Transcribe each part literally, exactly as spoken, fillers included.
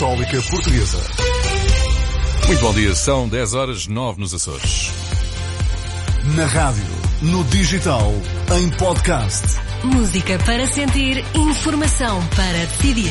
Católica Portuguesa. Muito bom dia, são dez horas nove nos Açores. Na rádio, no digital, em podcast. Música para sentir, informação para decidir.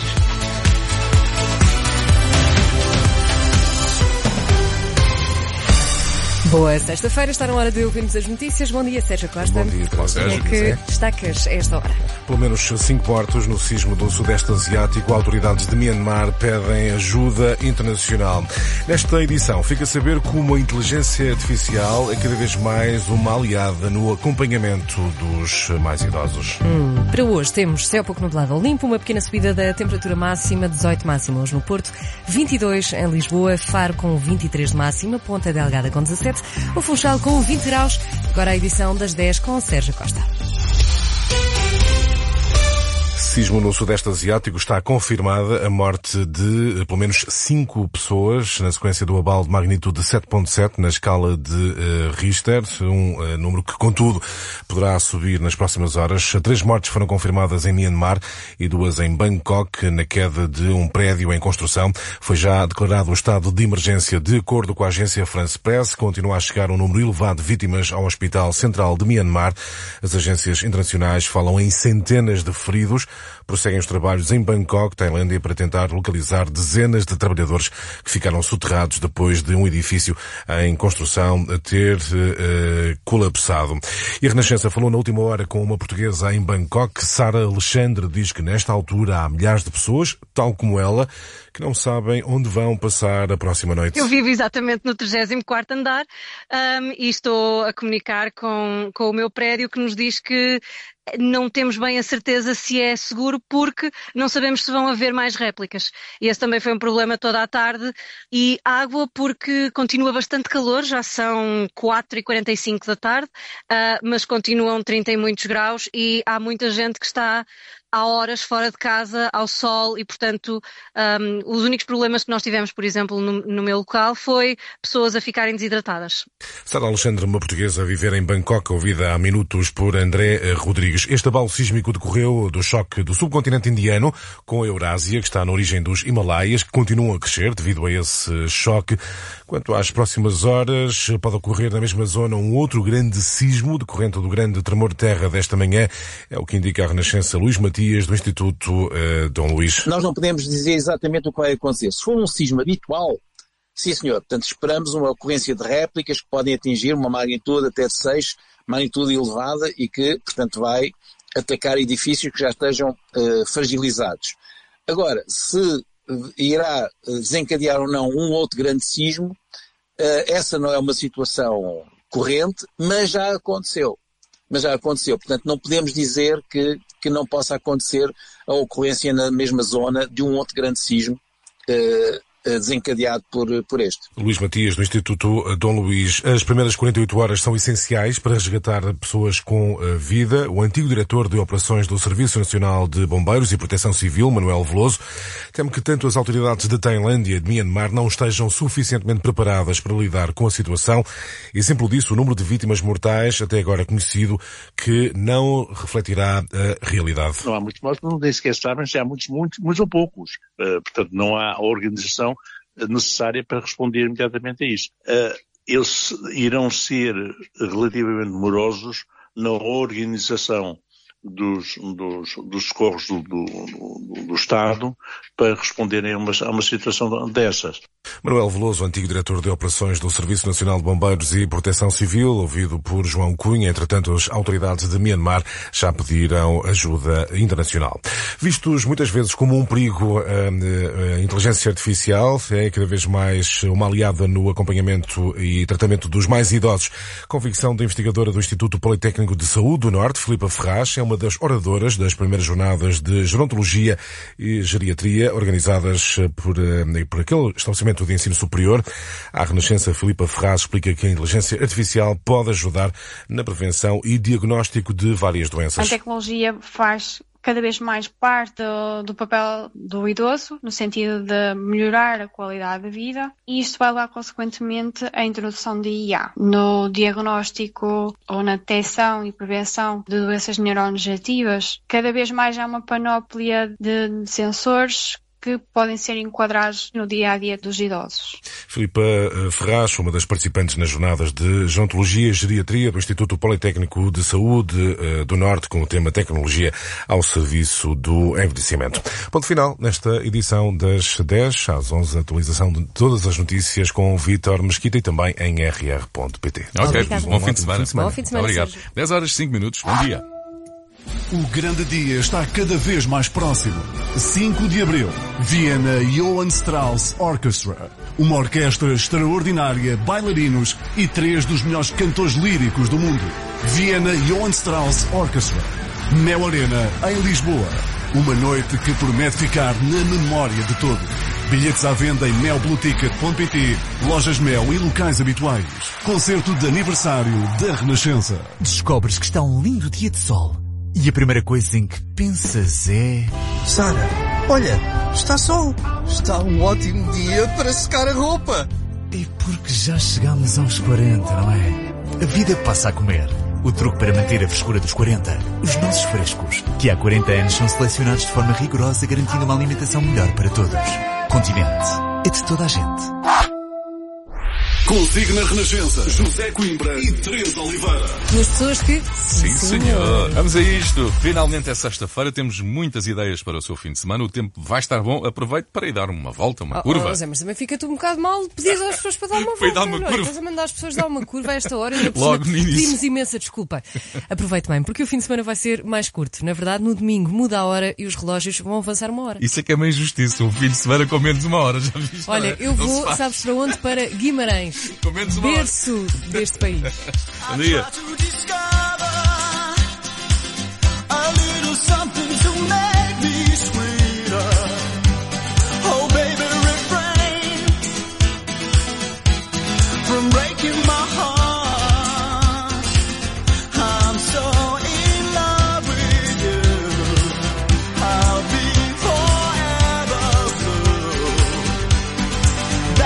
Boa sexta-feira, está na hora de ouvirmos as notícias. Bom dia, Sérgio Costa. Bom dia, Sérgio. O que é que destacas a esta hora? Pelo menos cinco mortos no sismo do Sudeste Asiático. Autoridades de Myanmar pedem ajuda internacional. Nesta edição, fica a saber como a inteligência artificial é cada vez mais uma aliada no acompanhamento dos mais idosos. Hum, para hoje temos céu pouco nublado ao limpo, uma pequena subida da temperatura máxima, dezoito máxima hoje no Porto, vinte e dois em Lisboa, Faro com vinte e três de máxima, Ponta Delgada com dezassete, o Funchal com vinte graus. Agora a edição das dez com Sérgio Costa. Sismo no Sudeste Asiático. Está confirmada a morte de pelo menos cinco pessoas na sequência do abalo de magnitude de sete ponto sete na escala de uh, Richter, um uh, número que, contudo, poderá subir nas próximas horas. Três mortes foram confirmadas em Myanmar e duas em Bangkok, na queda de um prédio em construção. Foi já declarado o estado de emergência. De acordo com a agência France Press, continua a chegar um número elevado de vítimas ao Hospital Central de Myanmar. As agências internacionais falam em centenas de feridos. Prosseguem os trabalhos em Bangkok, Tailândia, para tentar localizar dezenas de trabalhadores que ficaram soterrados depois de um edifício em construção ter uh, colapsado. E a Renascença falou na última hora com uma portuguesa em Bangkok. Sara Alexandre diz que nesta altura há milhares de pessoas, tal como ela, que não sabem onde vão passar a próxima noite. Eu vivo exatamente no trigésimo quarto andar um, e estou a comunicar com, com o meu prédio, que nos diz que não temos bem a certeza se é seguro, porque não sabemos se vão haver mais réplicas. E esse também foi um problema toda a tarde. E água, porque continua bastante calor, já são quatro e quarenta e cinco da tarde, uh, mas continuam trinta e muitos graus e há muita gente que está há horas fora de casa, ao sol, e portanto um, os únicos problemas que nós tivemos, por exemplo, no, no meu local, foi pessoas a ficarem desidratadas. Sara Alexandre, uma portuguesa a viver em Bangkok, ouvida há minutos por André Rodrigues. Este abalo sísmico decorreu do choque do subcontinente indiano com a Eurásia, que está na origem dos Himalaias, que continuam a crescer devido a esse choque. Quanto às próximas horas, pode ocorrer na mesma zona um outro grande sismo decorrente do grande tremor de terra desta manhã. É o que indica a Renascença. Luís Matias, do Instituto uh, Dom Luís. Nós não podemos dizer exatamente o que vai acontecer. Se for um sismo habitual, sim senhor, portanto esperamos uma ocorrência de réplicas que podem atingir uma magnitude até de seis, magnitude elevada, e que, portanto, vai atacar edifícios que já estejam uh, fragilizados. Agora, se irá desencadear ou não um outro grande sismo, uh, essa não é uma situação corrente, mas já aconteceu. Mas já aconteceu. Portanto, não podemos dizer que, que não possa acontecer a ocorrência na mesma zona de um outro grande sismo uh, desencadeado por, por este. Luís Matias, do Instituto Dom Luís. As primeiras quarenta e oito horas são essenciais para resgatar pessoas com vida. O antigo diretor de operações do Serviço Nacional de Bombeiros e Proteção Civil, Manuel Veloso, teme que tanto as autoridades de Tailândia e de Myanmar não estejam suficientemente preparadas para lidar com a situação. Exemplo disso, o número de vítimas mortais, até agora conhecido, que não refletirá a realidade. Não há muitos mortos, não nem sequer sabem se há muitos, muitos, muitos ou poucos. Uh, portanto, não há organização necessária para responder imediatamente a isso. Uh, eles irão ser relativamente morosos na organização dos, dos, dos socorros do, do, do, do Estado para responderem a uma, a uma situação dessas. Manuel Veloso, antigo diretor de operações do Serviço Nacional de Bombeiros e Proteção Civil, ouvido por João Cunha. Entretanto, as autoridades de Myanmar já pediram ajuda internacional. Vistos muitas vezes como um perigo, a, a inteligência artificial é cada vez mais uma aliada no acompanhamento e tratamento dos mais idosos. Convicção da investigadora do Instituto Politécnico de Saúde do Norte, Filipa Ferraz, é uma das oradoras das primeiras jornadas de gerontologia e geriatria organizadas por, por aquele estabelecimento de ensino superior. A Renascença, Filipa Ferraz, explica que a inteligência artificial pode ajudar na prevenção e diagnóstico de várias doenças. A tecnologia faz cada vez mais parte do, do papel do idoso, no sentido de melhorar a qualidade da vida, e isto vai lá, consequentemente, a introdução de I A no diagnóstico ou na detecção e prevenção de doenças neurodegenerativas. Cada vez mais há uma panóplia de sensores que podem ser enquadrados no dia-a-dia dos idosos. Filipa Ferraz, uma das participantes nas jornadas de Gerontologia e Geriatria do Instituto Politécnico de Saúde do Norte, com o tema Tecnologia ao Serviço do Envelhecimento. Ponto final nesta edição das dez às onze, atualização de todas as notícias com Vítor Mesquita e também em r r ponto p t. Ok, Obrigado. bom fim de semana. Bom fim de semana. Obrigado. Sérgio. dez horas, cinco minutos. Bom dia. O grande dia está cada vez mais próximo. cinco de abril, Viena Johann Strauss Orchestra. Uma orquestra extraordinária, bailarinos e três dos melhores cantores líricos do mundo. Viena Johann Strauss Orchestra. Mel Arena, em Lisboa. Uma noite que promete ficar na memória de todos. Bilhetes à venda em mel blue ticket ponto p t, lojas Mel e locais habituais. Concerto de aniversário da Renascença. Descobres que está um lindo dia de sol. E a primeira coisa em que pensas é... Sara, olha, está sol. Está um ótimo dia para secar a roupa. É porque já chegamos aos quarenta, não é? A vida passa a comer. O truque para manter a frescura dos quarenta. Os nossos frescos, que há quarenta anos são selecionados de forma rigorosa, garantindo uma alimentação melhor para todos. Continente. É de toda a gente. Consigo na Renascença, José Coimbra e Teresa Oliveira. Duas pessoas que... Sim, senhor. Vamos a isto. Finalmente é sexta-feira, temos muitas ideias para o seu fim de semana. O tempo vai estar bom. Aproveite para ir dar uma volta, uma Oh, curva. oh, Zé, mas também fica-te um bocado mal. Pedias às pessoas para dar uma volta. Foi dar uma não é? curva. Estás a mandar as pessoas dar uma curva a esta hora. E Logo no início. Pedimos imensa desculpa. Aproveite bem, porque o fim de semana vai ser mais curto. Na verdade, no domingo muda a hora e os relógios vão avançar uma hora. Isso é que é uma injustiça. Um fim de semana com menos uma hora. Já viste? Olha, eu Não se vou, faz. sabes para onde? Para Guimarães. Com menos uma hora. Berço deste país. Bom dia.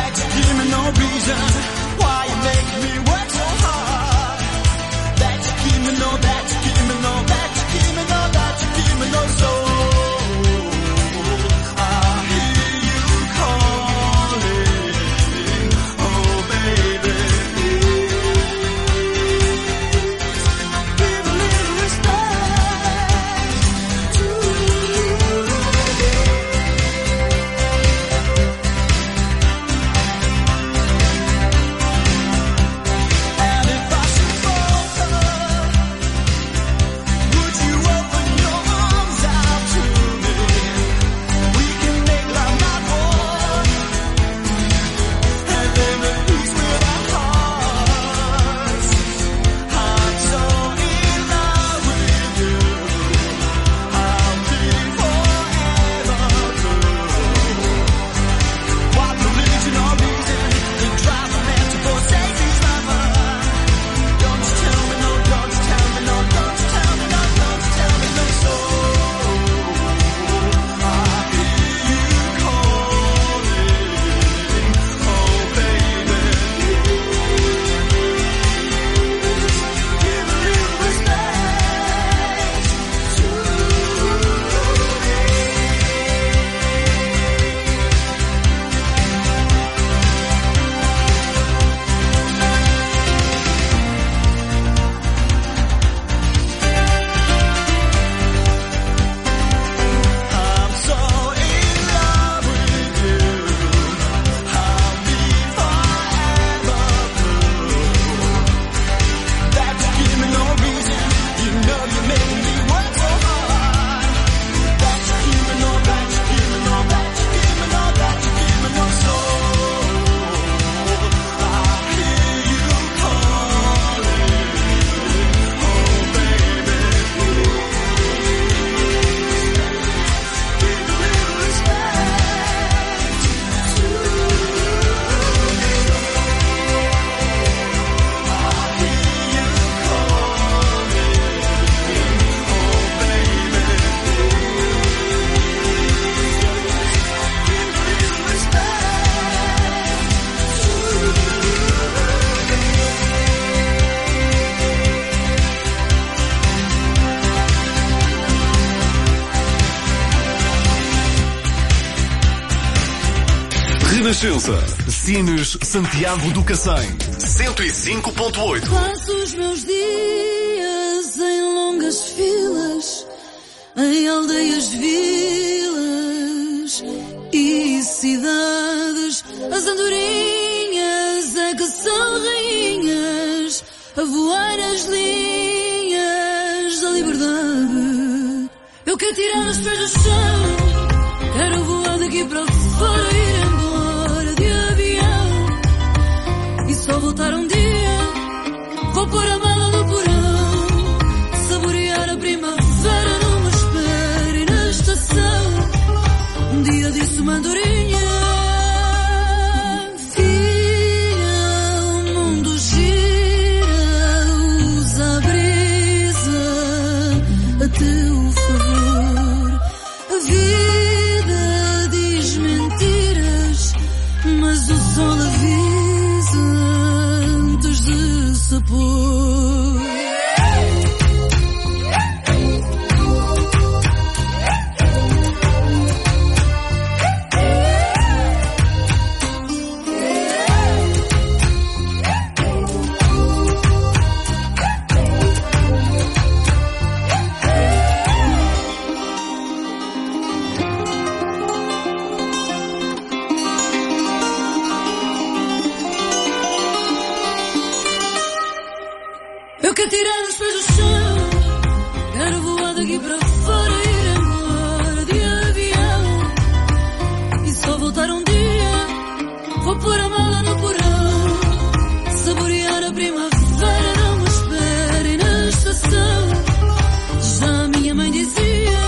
Reason why you make me work so hard. That you keep Renascença. Sines Santiago do Cacém. cento e cinco ponto oito. Passo os meus dias em longas filas, em aldeias, vilas e cidades. As andorinhas é que são rainhas, a voar as linhas da liberdade. Eu quero tirar os pés do chão, quero voar daqui para fora, ir embora de avião e só voltar um dia. Vou pôr a mala no porão, saborear a primavera numa espera e na estação. Um dia disse uma andorinha: filha, o mundo gira, usa a brisa a teu favor. A vida diz mentiras, mas o sol avisa antes de se pôr. Eu quero tirar os pés do chão, quero voar daqui para fora, ir embora de avião e só voltar um dia. Vou pôr a mala no porão, saborear a primavera numa espera e na estação. Já a minha mãe dizia: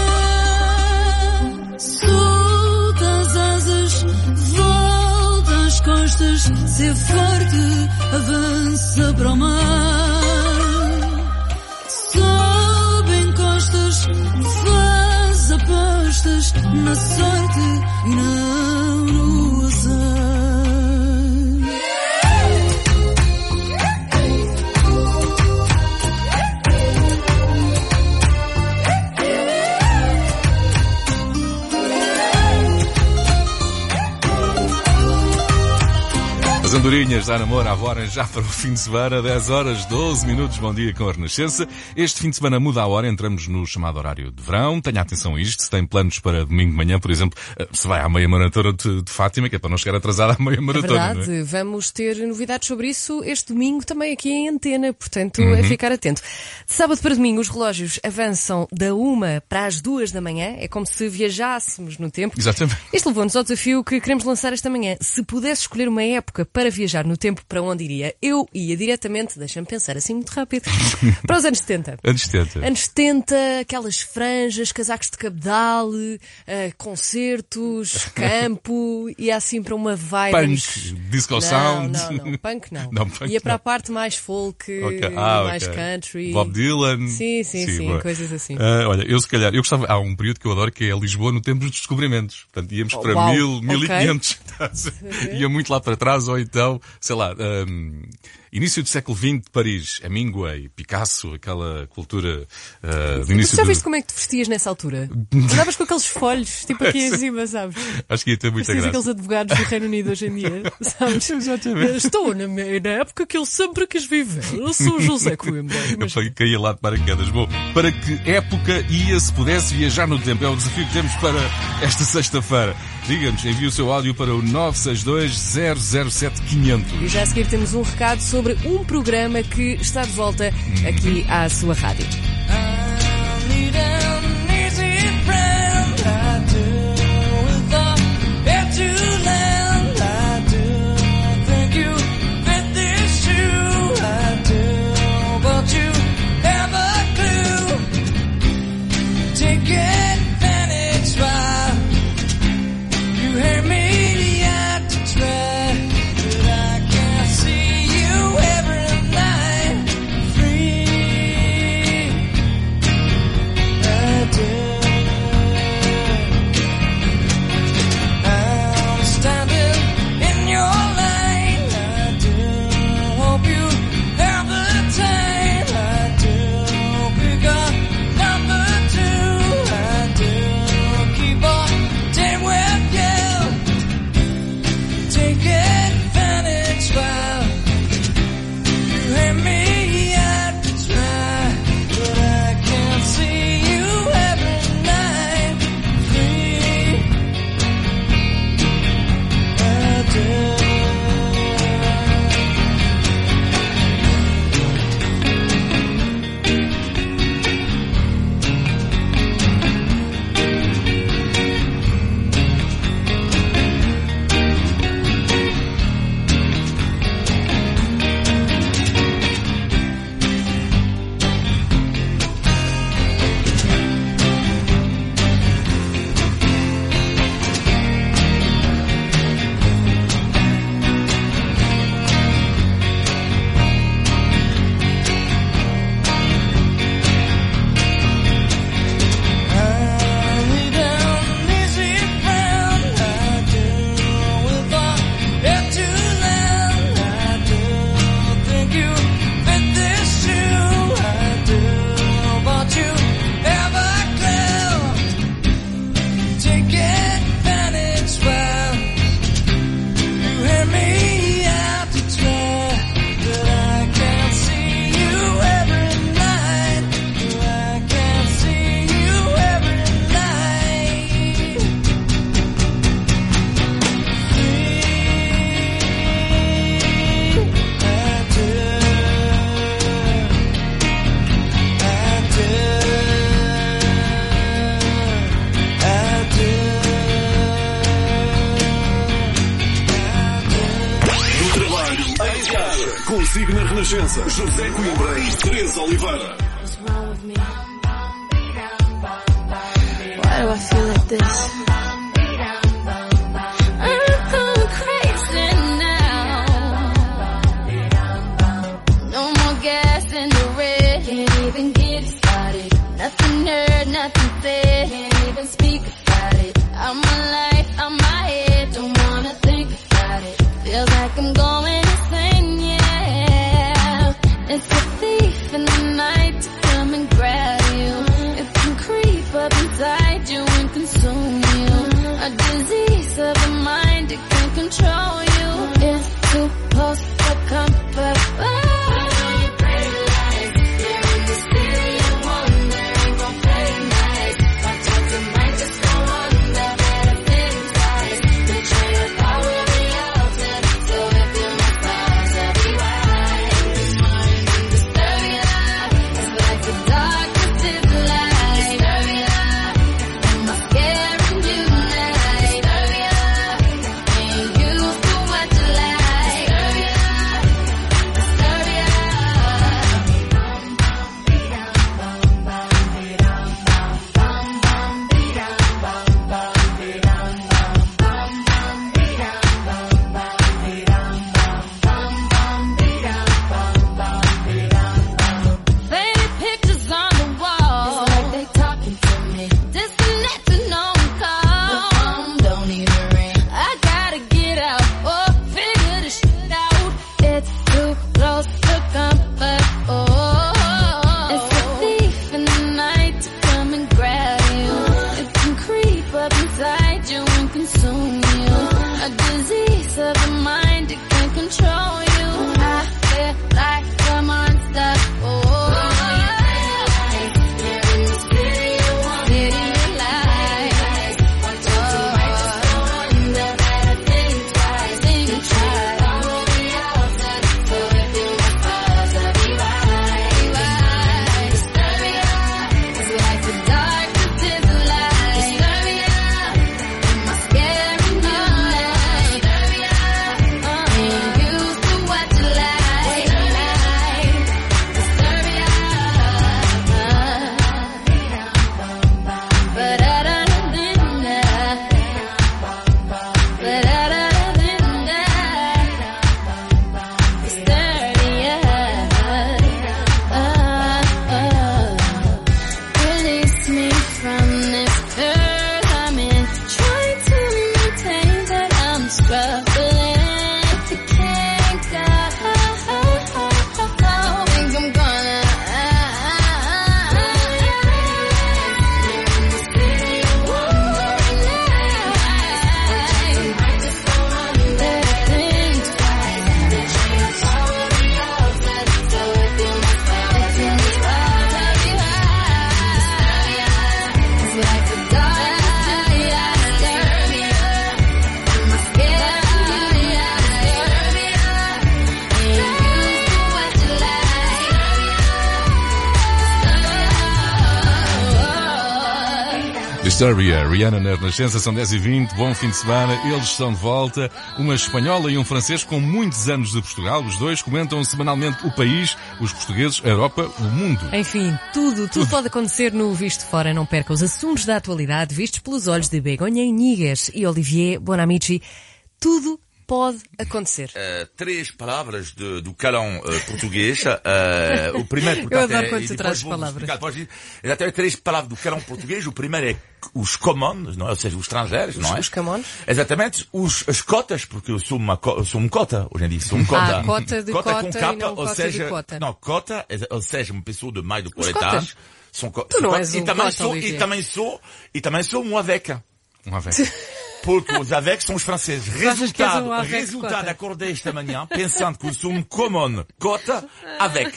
solta as asas, volta às costas, ser forte, avança para o mar. Faz apostas na sorte e não no azar. As andorinhas da namoro agora já para o fim de semana, dez horas, doze minutos, bom dia com a Renascença. Este fim de semana muda a hora, entramos no chamado horário de verão. Tenha atenção a isto, se tem planos para domingo de manhã, por exemplo, se vai à meia maratona de, de Fátima, que é para não chegar atrasada à meia maratona. É verdade, não é? Vamos ter novidades sobre isso este domingo também aqui em antena, portanto Uhum. é ficar atento. De sábado para domingo os relógios avançam da uma para as duas da manhã, é como se viajássemos no tempo. Exatamente. Isto levou-nos ao desafio que queremos lançar esta manhã. Se pudesse escolher uma época para viajar no tempo, para onde iria? Eu ia diretamente, deixa-me pensar assim muito rápido, para os anos setenta. Anos setenta. Anos setenta, aquelas franjas, casacos de cabedal, uh, concertos, campo, ia assim para uma vibe. Punk, disco não, sound. Não, não, punk não. Não, punk ia para não. a parte mais folk, Okay. Ah, mais okay. country. Bob Dylan. Sim, sim, sim, sim coisas assim. Uh, olha, eu se calhar, eu gostava, há um período que eu adoro que é Lisboa no tempo dos descobrimentos. Portanto, íamos Oh, para uau. mil, mil Okay. e quinhentos. Ia muito lá para trás, ou então, sei lá, um, início do século vinte de Paris, Hemingway, Picasso, aquela cultura uh, do início Tu já do... viste como é que te vestias nessa altura? Andavas com aqueles folhos, tipo aqui em cima, sabes? Acho que ia ter muita Parecias graça. aqueles advogados do Reino Unido hoje em dia, sabes? Exatamente. Estou na, na época que ele sempre quis viver. Eu sou o José Coimbra. Mas... Eu caía lá de paraquedas. Bom, para que época ia se pudesse viajar no tempo? É o desafio que temos para esta sexta-feira. Diga-nos, envie o seu áudio para o nove seis dois, zero zero sete, quinhentos. E já a seguir temos um recado sobre um programa que está de volta aqui à sua rádio. Siga na Renascença, José Coimbra e Teresa Oliveira. Why do I feel like this? I'm going crazy now. No more gas in the red. Can't even get started. Nothing heard, nothing said. Can't even speak about it. I'm alive, I'm my head. Don't wanna think about it. Feels like I'm going insane, yeah. It's a thief in the night to come and grab you. It can creep up inside you and consume you. A disease of the mind, it can control you. It's supposed to comfort. Disturbia, Rihanna na Renascença, são dez e vinte, bom fim de semana, eles estão de volta, uma espanhola e um francês com muitos anos de Portugal, os dois comentam semanalmente o país, os portugueses, a Europa, o mundo. Enfim, tudo, tudo, tudo pode acontecer no Visto Fora, não perca os assuntos da atualidade vistos pelos olhos de Begonha Inigues e Olivier Bonamici, tudo pode acontecer. Uh, três palavras de, do calão uh, português. Uh, o primeiro, portanto, eu adoro é, quando tu trazes palavras. Exatamente, três palavras do calão português. O primeiro é os commons, não é? Ou seja, os estrangeiros, os, não é? Os camões. Exatamente. Os, as cotas, porque eu sou uma, eu sou uma cota, hoje em dia sou uma cota. Ah, cota de cota, cota com capa, e não ou cota seja, de cota. Não, cota, ou seja, uma pessoa de meio do quarenta. São co- tu não co- és e, um também cota, sou, e também sou, e também sou um avec. Um avec. Porque os avec são os franceses. Resultado, um resultado, acordei esta manhã pensando que eu sou um common cota avec.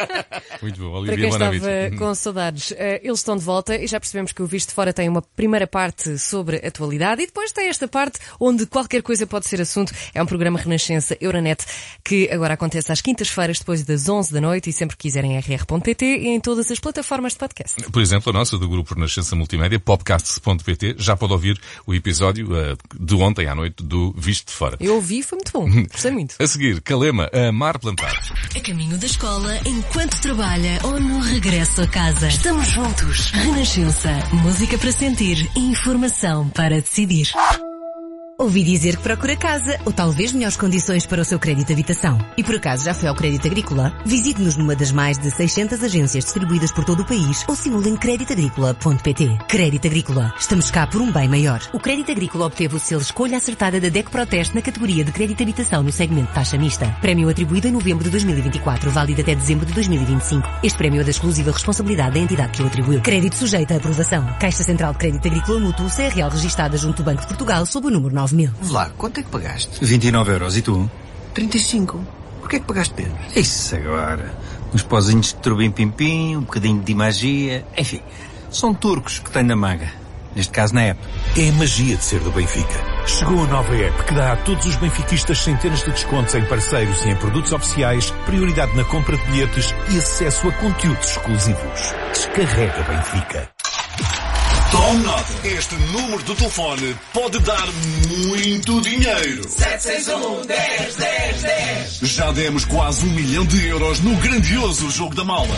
Muito bom, Para Olivia quem Bonamici. estava com saudades, eles estão de volta e já percebemos que o Visto Fora tem uma primeira parte sobre atualidade e depois tem esta parte onde qualquer coisa pode ser assunto. É um programa Renascença Euronet que agora acontece às quintas-feiras depois das onze da noite e sempre que quiserem em r r ponto p t e em todas as plataformas de podcast. Por exemplo, a nossa do grupo Renascença Multimédia, popcasts ponto p t, já pode ouvir o episódio episódio uh, de ontem à noite do Visto de Fora. Eu ouvi, foi muito bom. Gostei muito. A seguir, Calema, a Mar Plantar. A caminho da escola, enquanto trabalha ou no regresso a casa. Estamos juntos. Renascença. Música para sentir. Informação para decidir. Ouvi dizer que procura casa, ou talvez melhores condições para o seu crédito de habitação. E por acaso já foi ao Crédito Agrícola? Visite-nos numa das mais de seiscentas agências distribuídas por todo o país ou simule em crédito agrícola ponto pt. Crédito Agrícola. Estamos cá por um bem maior. O Crédito Agrícola obteve o selo Escolha Acertada da D E C Proteste na categoria de crédito de habitação no segmento taxa mista. Prémio atribuído em novembro de dois mil e vinte e quatro, válido até dezembro de dois mil e vinte e cinco. Este prémio é da exclusiva responsabilidade da entidade que o atribuiu. Crédito sujeito a aprovação. Caixa Central de Crédito Agrícola Mútuo C R L registada junto do Banco de Portugal sob o número nove mil. Lá, quanto é que pagaste? vinte e nove euros. E tu? trinta e cinco. Porquê é que pagaste menos? Isso agora. Uns pozinhos de turbim-pim-pim, um bocadinho de magia. Enfim, são turcos que têm na manga. Neste caso, na app. É a magia de ser do Benfica. Chegou a nova app que dá a todos os benfiquistas centenas de descontos em parceiros e em produtos oficiais, prioridade na compra de bilhetes e acesso a conteúdos exclusivos. Descarrega Benfica. Tome nota. Este número do telefone pode dar muito dinheiro. sete seis um, dez, dez, dez. Já demos quase um milhão de euros no grandioso Jogo da Mala.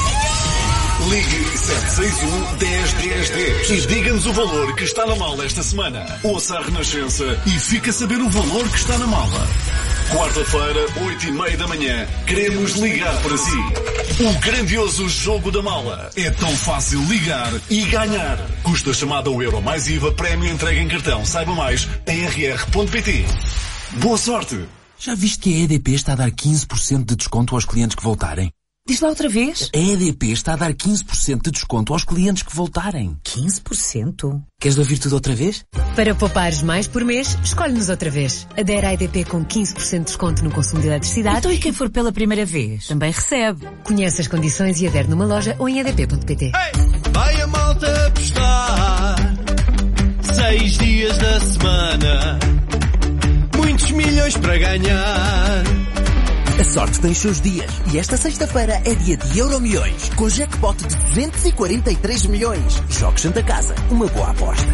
Ligue sete seis um, dez, dez, dez e diga-nos o valor que está na mala esta semana. Ouça a Renascença e fica a saber o valor que está na mala. Quarta-feira, oito e meia da manhã, queremos ligar para si. O grandioso Jogo da Mala. É tão fácil ligar e ganhar. Custa chamada ao euro mais I V A, prémio entregue em cartão. Saiba mais em r r ponto p t. Boa sorte! Já viste que a E D P está a dar quinze por cento de desconto aos clientes que voltarem? Diz lá outra vez. A E D P está a dar quinze por cento de desconto aos clientes que voltarem. quinze por cento? Queres ouvir tudo outra vez? Para poupares mais por mês, escolhe-nos outra vez. Adere à E D P com quinze por cento de desconto no consumo de eletricidade. Então e quem for pela primeira vez? Também recebe. Conhece as condições e adere numa loja ou em e d p ponto p t. Hey! Vai a malta apostar seis dias da semana, muitos milhões para ganhar. A sorte tem os seus dias e esta sexta-feira é dia de Euromilhões, com jackpot de duzentos e quarenta e três milhões. Jogos Santa Casa, uma boa aposta.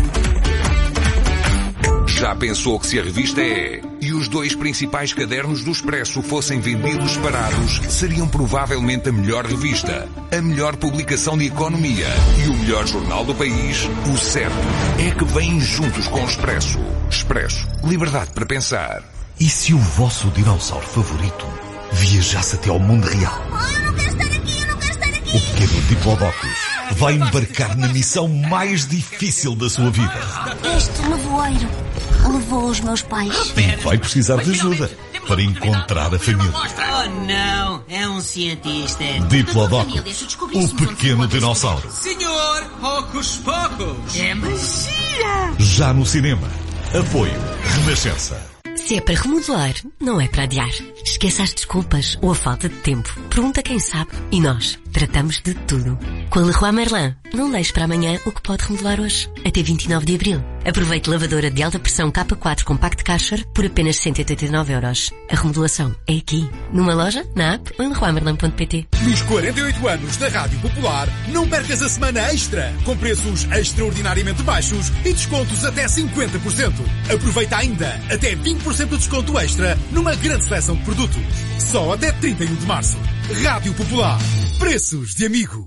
Já pensou que se a revista É e os dois principais cadernos do Expresso fossem vendidos separados, seriam provavelmente a melhor revista, a melhor publicação de economia e o melhor jornal do país? O certo é que vêm juntos com o Expresso. Expresso. Liberdade para pensar. E se o vosso dinossauro favorito viajasse até ao mundo real? Oh, eu não quero estar aqui, eu não quero estar aqui. O pequeno Diplodocus vai embarcar na missão mais difícil da sua vida. Este nevoeiro levou os meus pais. E vai precisar de ajuda para encontrar a família. Oh não, é um cientista. Diplodocus, o pequeno dinossauro. Senhor Hocus Pocus. É magia. Já no cinema. Apoio Renascença. Se é para remodelar, não é para adiar. Esqueça as desculpas ou a falta de tempo. Pergunta quem sabe. E nós tratamos de tudo. Com a Leroy Merlin, não deixe para amanhã o que pode remodelar hoje. Até vinte e nove de abril. Aproveite lavadora de alta pressão K quatro Compact Karcher por apenas cento e oitenta e nove euros. A remodelação é aqui. Numa loja, na app ou em leroy merlin ponto p t. Nos quarenta e oito anos da Rádio Popular, não percas a semana extra, com preços extraordinariamente baixos e descontos até cinquenta por cento. Aproveita ainda até vinte por cento de desconto extra numa grande seleção de produtos. Só até trinta e um de março. Rádio Popular. Preços de amigo.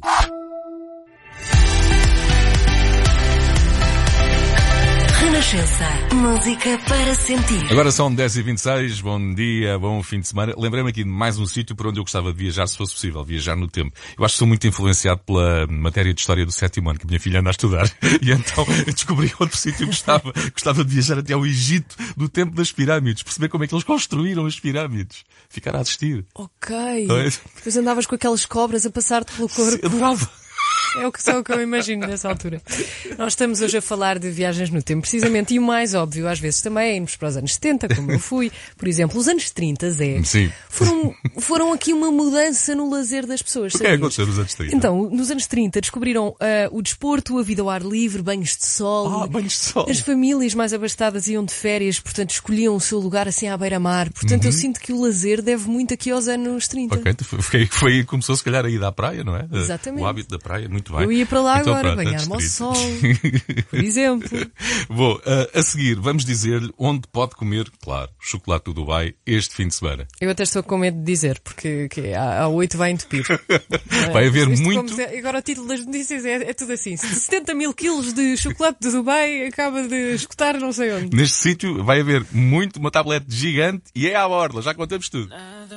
Renascença. Música para sentir. Agora são dez e vinte e seis, bom dia, bom fim de semana. Lembrei-me aqui de mais um sítio por onde eu gostava de viajar, se fosse possível, viajar no tempo. Eu acho que sou muito influenciado pela matéria de História do sétimo ano, que a minha filha anda a estudar. E então eu descobri outro sítio que gostava, gostava de viajar até ao Egito, do tempo das pirâmides, perceber como é que eles construíram as pirâmides. Ficar a assistir. Ok. Depois andavas com aquelas cobras a passar-te pelo corpo. Adorava. É o que só o que eu imagino nessa altura. Nós estamos hoje a falar de viagens no tempo, precisamente, e o mais óbvio às vezes também é irmos para os anos setenta, como eu fui. Por exemplo, os anos trinta, Zé, Sim. Foram, foram aqui uma mudança no lazer das pessoas. O que é que aconteceu nos anos trinta? Então, nos anos trinta descobriram uh, o desporto, a vida ao ar livre, banhos de sol. Ah, banhos de sol. As famílias mais abastadas iam de férias, portanto escolhiam o seu lugar assim à beira-mar. Portanto, Uhum. eu sinto que o lazer deve muito aqui aos anos trinta. Ok, foi, foi aí que começou se calhar a ida à praia, não é? Exatamente. O hábito da praia, muito Muito bem. Eu ia para lá então, agora, pronto, banhar-me ao distrito. sol, por exemplo. Bom, uh, a seguir, vamos dizer-lhe onde pode comer, claro, chocolate do Dubai este fim de semana. Eu até estou com medo de dizer, porque que é, a oito vai entupir. Vai haver Isto muito... como se- agora o título das notícias é, é tudo assim. setenta mil quilos de chocolate de Dubai acaba de escutar não sei onde. Neste sítio vai haver muito, uma tablete gigante e é à borla, já contamos tudo.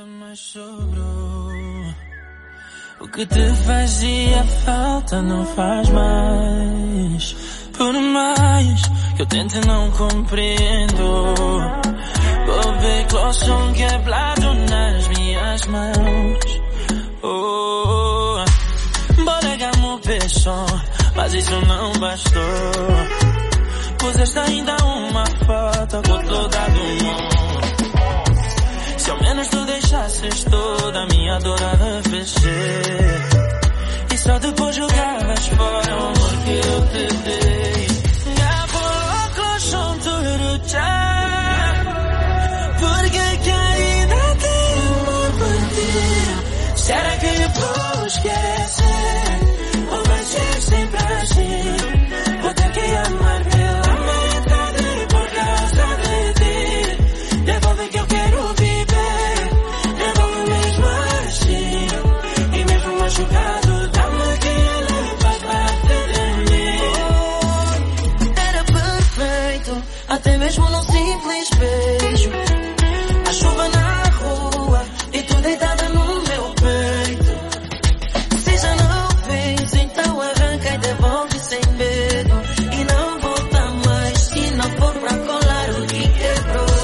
O que te fazia falta não faz mais. Por mais que eu tente não compreendo. Vou ver clochão quebrado nas minhas mãos. Oh, bolegamos o peixão, mas isso não bastou. Puseste ainda uma foto com toda do mundo. Se ao menos tu deixasses toda a minha adorada fechar. E só depois jogavas fora o amor que eu te dei. Acabou com tudo já. Porque querida tem amor por ti. Será que eu vou esquecer? Ou vai ser sempre assim? Vou ter que amar pela metade por causa de ti. Devolve que eu quero viver. Devolve mesmo assim. E mesmo machucado, dá-me aquilo faz parte de mim. Era perfeito, até mesmo num simples beijo. A chuva na rua e tu deitada no meu peito. Se já não fez, então arranca e devolve sem medo. E não volta mais se não for pra colar o que quebrou.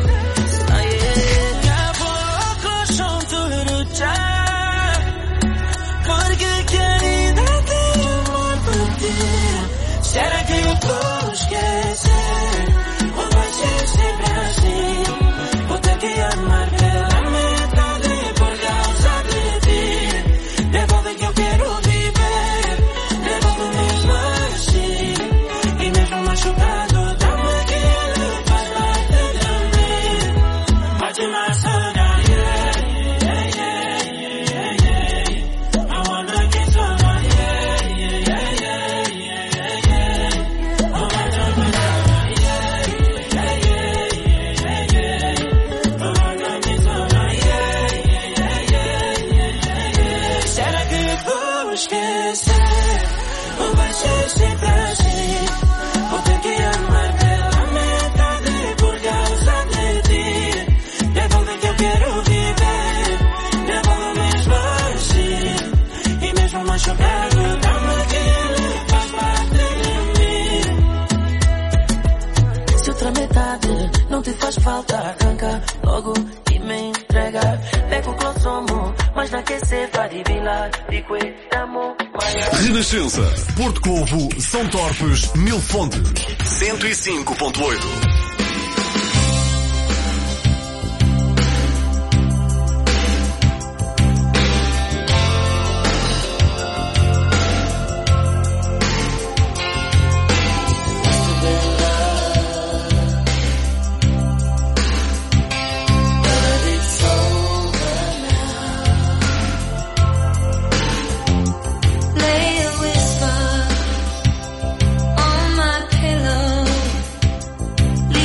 Acabou com o chão tudo já. Porque querida tem amor por ti. Será que eu vou esquecer? Ou vai ser sempre assim? Vou ter que amar pela metade por causa de ti. Devolve que eu quero viver. Devolve mesmo assim. E mesmo machucado, dá-me aquilo faz parte de mim. Bate mais saudade. Yeah, yeah, yeah, yeah, yeah. I wanna get some money. Yeah, yeah, yeah, yeah, yeah, yeah. Oh, my God, my God. Yeah, yeah, yeah, yeah, yeah. Oh, my God, me some money. Yeah, yeah, yeah, yeah, yeah. Será que eu vou esquecer? Ou vai ser sempre assim? Vou ter que amar pela metade por causa de ti. Devolve que eu quero viver. Devolve mesmo assim. E mesmo machucado, dá-me aquilo faz parte de mim. Se outra metade não te faz falta, arranca logo e me entrega. Pego o consumo, mas não quer ser faribilar. Fico e amo. Renascença, Porto Covo, São Torpes, Mil Fontes, cento e cinco ponto oito. Lay a whisper on my pillow.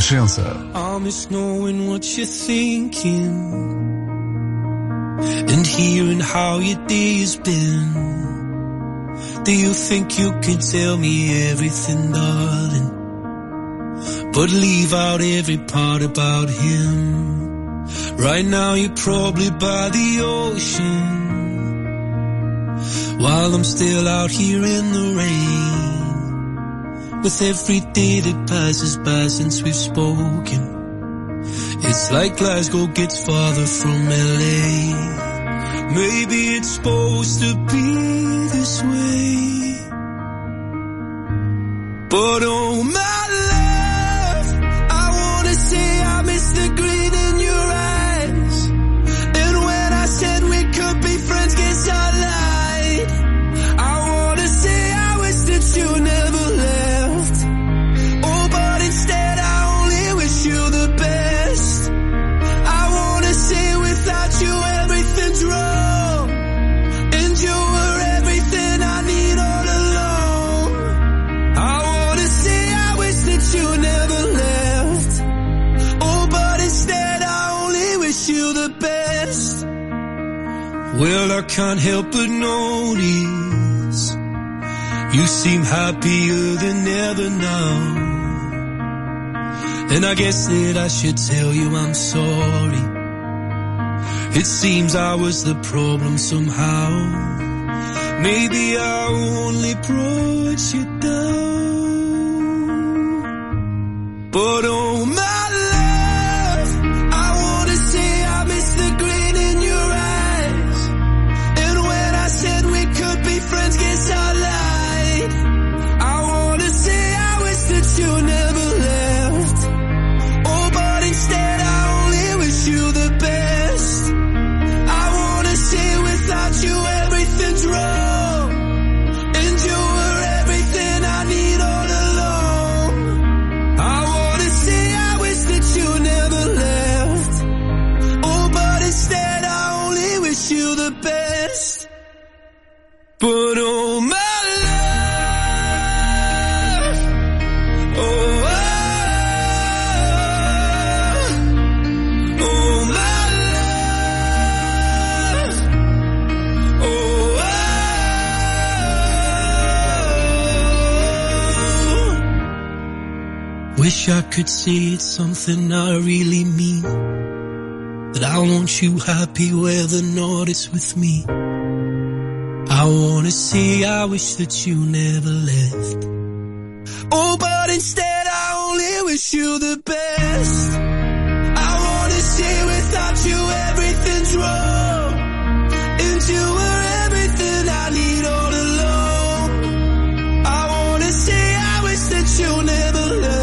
Renascença. I miss knowing what you're thinking and hearing how your day has been. Do you think you can tell me everything, darling, but leave out every part about him? Right now you're probably by the ocean, while I'm still out here in the rain. With every day that passes by since we've spoken, it's like Glasgow gets farther from L A. Maybe it's supposed to be this way, but oh my love, I wanna say I miss the green in your eyes. And when I said we could be friends, guess I lied. I wanna say I wish that you never left. Instead, I only wish you the best. I wanna say without you everything's wrong, and you were everything I need all along. I wanna say I wish that you never left. Oh, but instead I only wish you the best. Well, I can't help but notice you seem happier than ever now. And I guess that I should tell you I'm sorry. It seems I was the problem somehow. Maybe I only brought you down. But oh my love, I wanna say I miss the green in your eyes. And when I said we could be friends, guess I lied. I wanna say I wish that you never left. Instead, I only wish you the best. I wanna say without you everything's wrong, and you were everything I need all along. I wanna say I wish that you never left. Oh, but instead I only wish you the best. But oh my love, oh wish I could say it's something I really mean, that I want you happy whether or not it's with me. I wanna say I wish that you never left. Oh, but instead I only wish you the best. I wanna say without you everything's wrong, and you were everything I need all along. I wanna say I wish that you never left.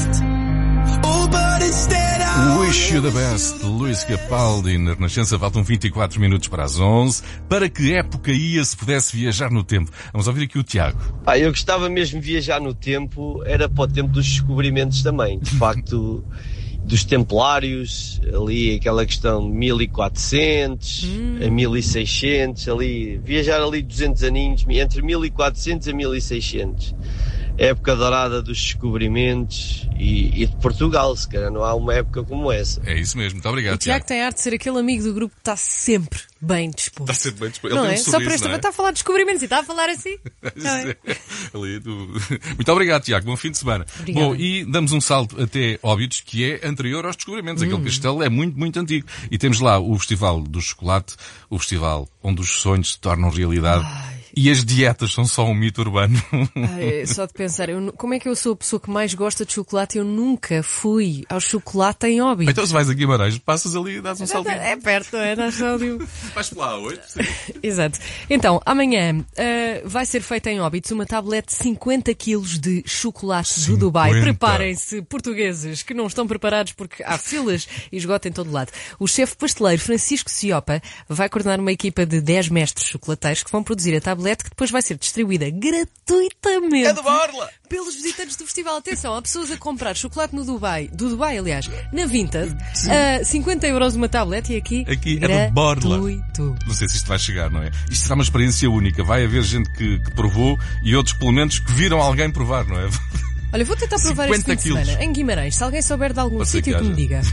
Wish You The Best, Luís Capaldi na Renascença. Faltam vinte e quatro minutos para as onze. Para que época ia se pudesse viajar no tempo? Vamos ouvir aqui o Tiago. Ah, eu gostava mesmo de viajar no tempo, era para o tempo dos descobrimentos também. De facto, dos templários, ali aquela questão de mil e quatrocentos hum. a mil e seiscentos, ali, viajar ali duzentos aninhos, entre mil e quatrocentos a mil e seiscentos. Época dourada dos descobrimentos e, e de Portugal, se calhar não há uma época como essa. É isso mesmo, muito obrigado, o Tiago. Tiago tem a arte de ser aquele amigo do grupo que está sempre bem disposto. Está sempre bem disposto. Não Ele é? tem um Só sorriso, para este não é? está a falar de descobrimentos e está a falar assim. Não é? Ali, do... Muito obrigado, Tiago. Bom fim de semana. Obrigado. Bom, e damos um salto até Óbidos, que é anterior aos descobrimentos. Hum. Aquele castelo é muito, muito antigo. E temos lá o Festival do Chocolate, o festival onde os sonhos se tornam realidade. Ai. E as dietas são só um mito urbano. Ai, só de pensar, eu, como é que eu sou a pessoa que mais gosta de chocolate? Eu nunca fui ao chocolate em Óbidos. Então se vais a Guimarães, passas ali e dás um saltinho. É perto, é? Dás só ali. Vais por lá hoje? Exato. Então, amanhã uh, vai ser feita em Óbidos uma tablete de cinquenta quilos de chocolate cinquenta. Do Dubai. Preparem-se, portugueses, que não estão preparados porque há filas e esgota em todo lado. O chefe pasteleiro Francisco Ciopa vai coordenar uma equipa de dez mestres chocolateiros que vão produzir a tablete que depois vai ser distribuída gratuitamente é de Borla. pelos visitantes do festival. Atenção, há pessoas a comprar chocolate no Dubai, do Dubai, aliás, na Vinted, a cinquenta euros uma tablete e aqui, aqui é de Borla. Não sei se isto vai chegar, não é? Isto será uma experiência única. Vai haver gente que, que provou e outros, pelo menos, que viram alguém provar, não é? Olha, vou tentar provar este fim de quilos. semana em Guimarães. Se alguém souber de algum Pode ser sítio que que me haja. diga.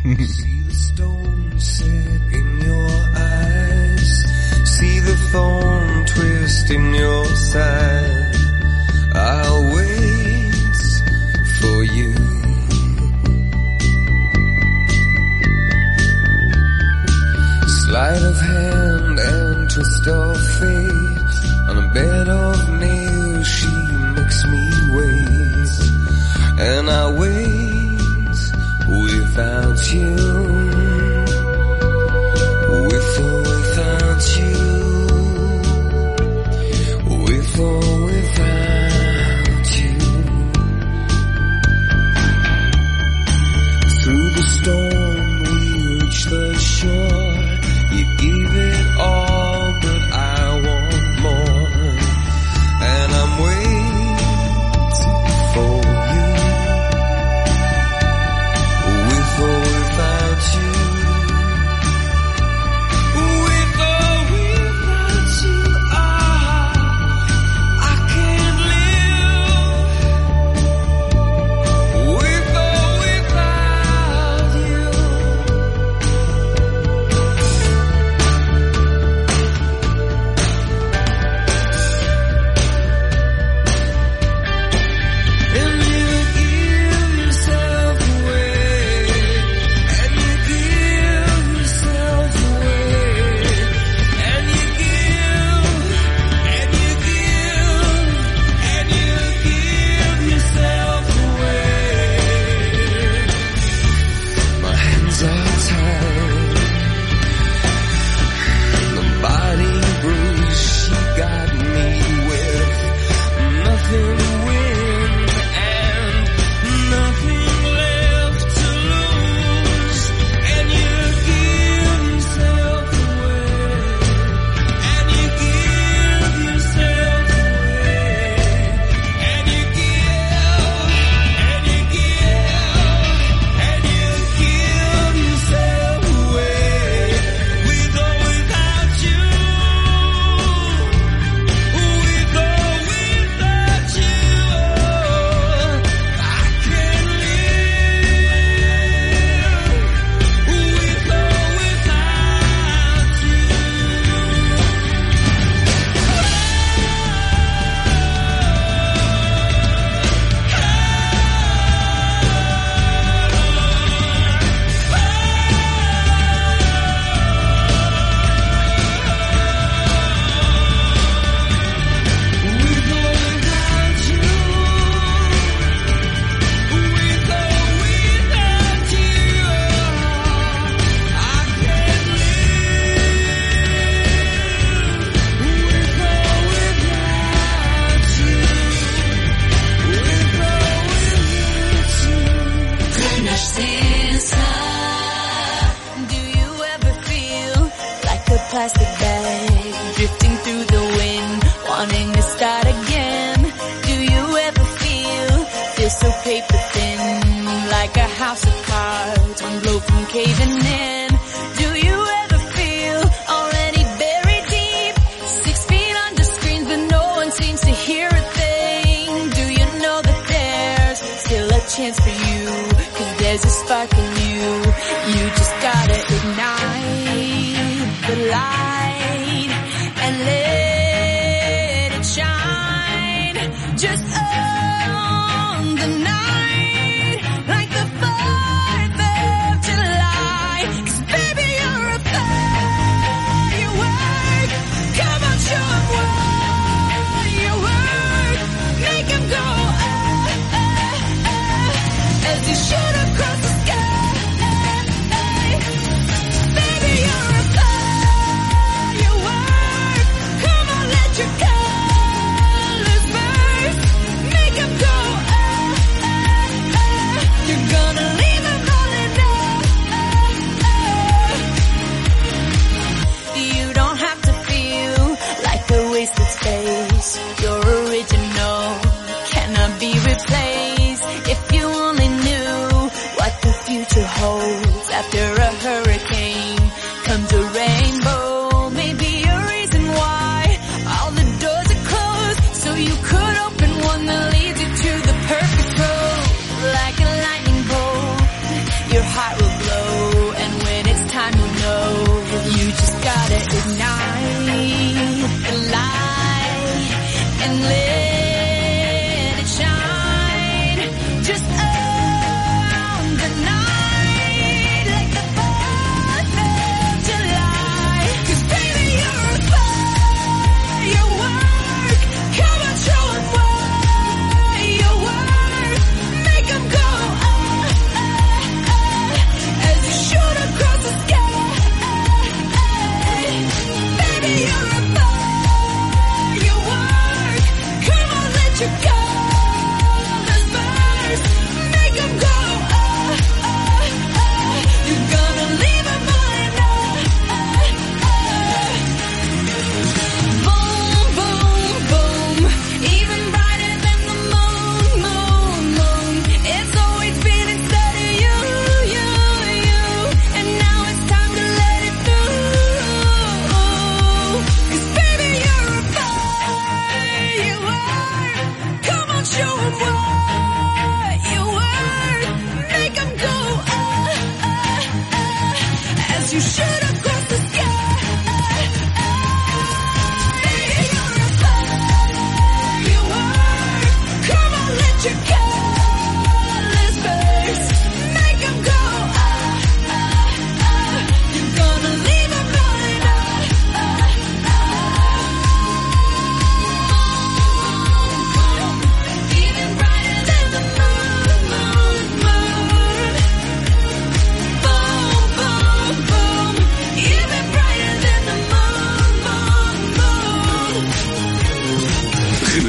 See the thorn twist in your side. I'll wait for you. Sleight of hand and twist of fate. On a bed of nails she makes me wait. And I wait without you. With or without you. With or without you. Through the storm we reach the shore. You give it all, but I want more. And I'm waiting for you. With or without you. With or without you, I, I can't live. With or without you. And you give yourself away. And you give yourself away. And you give, and you give, and you give yourself away. My hands are tied. The body bruise she got me with. Nothing to win and nothing left to lose. And you give yourself away. And you give yourself away. And you give, and you give, and you give yourself away. With or without you. With or without you. I can't live. With or without you. Renascença. Do you ever feel like a plastic bag drifting through the wind, wanting to start again? Do you ever feel, feel so paper thin, like a house of cards, one blow from caving in? Do you ever feel already buried deep, six feet under screens, but no one seems to hear a thing? Do you know that there's still a chance for you? 'Cause there's a spark in you. You just gotta ignite the light and let it shine. Just on the night, like the fourth of July. 'Cause baby, you're a firework. Come on, show 'em what you work. Make 'em go ah, ah, ah, as you shoot across the sky. Baby, you're a firework. Come on, let your colors burst. Make 'em go ah, ah, ah. You're gonna leave 'em falling down. You don't have to feel like a wasted space. You're original, cannot be replaced. If you only knew what the future holds. After a hurricane comes a rainbow. Maybe a reason why all the doors are closed, so you could open one that leads you to the perfect road.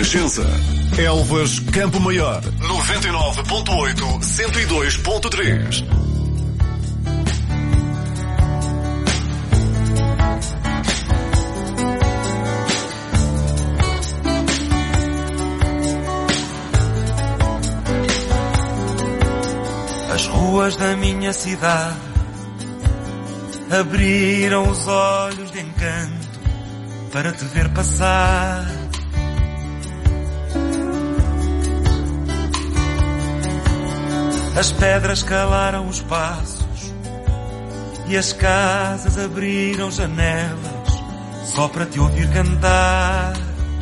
Renascença. Elvas, Campo Maior, noventa e nove ponto oito, cento e dois ponto três. As ruas da minha cidade abriram os olhos de encanto para te ver passar. As pedras calaram os passos e as casas abriram janelas só para te ouvir cantar.